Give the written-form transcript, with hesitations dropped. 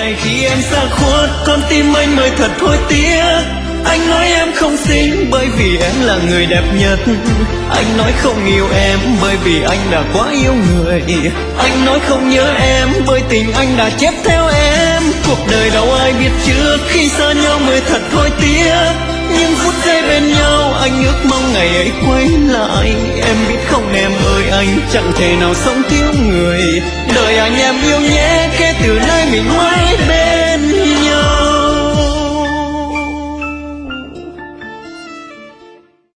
ngày khi em xa khuất, con tim anh mới thật hối tiếc. Anh nói em không xinh bởi vì em là người đẹp nhất. Anh nói không yêu em bởi vì anh đã quá yêu người. Anh nói không nhớ em bởi tình anh đã chết theo em. Cuộc đời đâu ai biết trước, khi xa nhau mới thật hối tiếc. Nhưng phút giây bên nhau anh ước mong ngày ấy quay lại. Em biết không em ơi, anh chẳng thể nào sống thiếu người. Đời anh em yêu nhé, kể từ nay mình mãi